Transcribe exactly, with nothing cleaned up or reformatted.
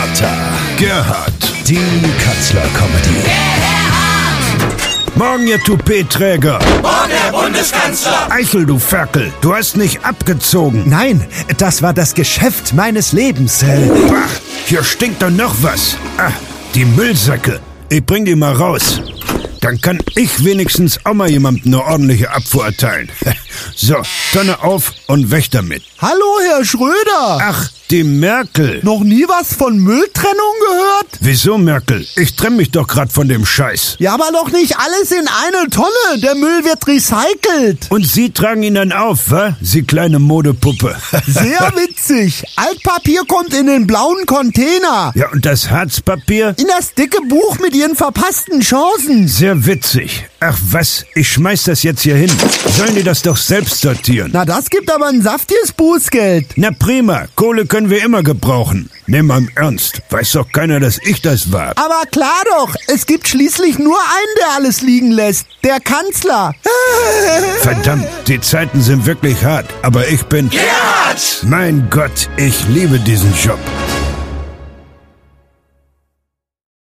Vater. Gerhard. Die Kanzler-Comedy. Gerhard! Morgen, ihr Toupet-Träger. Morgen, Herr Bundeskanzler! Eichel, du Ferkel. Du hast nicht abgezogen. Nein, das war das Geschäft meines Lebens. Bah, hier stinkt doch noch was. Ah, die Müllsäcke. Ich bring die mal raus. Dann kann ich wenigstens auch mal jemandem eine ordentliche Abfuhr erteilen. So, Tonne auf und weg damit. Hallo, Herr Schröder. Ach, die Merkel. Noch nie was von Mülltrennung gehört? Wieso, Merkel? Ich trenne mich doch grad von dem Scheiß. Ja, aber doch nicht alles in eine Tonne. Der Müll wird recycelt. Und Sie tragen ihn dann auf, wa? Sie kleine Modepuppe. Sehr witzig. Altpapier kommt in den blauen Container. Ja, und das Harzpapier? In das dicke Buch mit Ihren verpassten Chancen. Sehr witzig. Ach was, ich schmeiß das jetzt hier hin. Sollen die das doch selbst sortieren? Na, das gibt aber ein saftiges Bußgeld. Na prima, Kohle können wir immer gebrauchen. Nimm mal im Ernst. Weiß doch keiner, dass ich das war. Aber klar doch, es gibt schließlich nur einen, der alles liegen lässt. Der Kanzler. Verdammt, die Zeiten sind wirklich hart. Aber ich bin... Gerhard! Mein Gott, ich liebe diesen Job.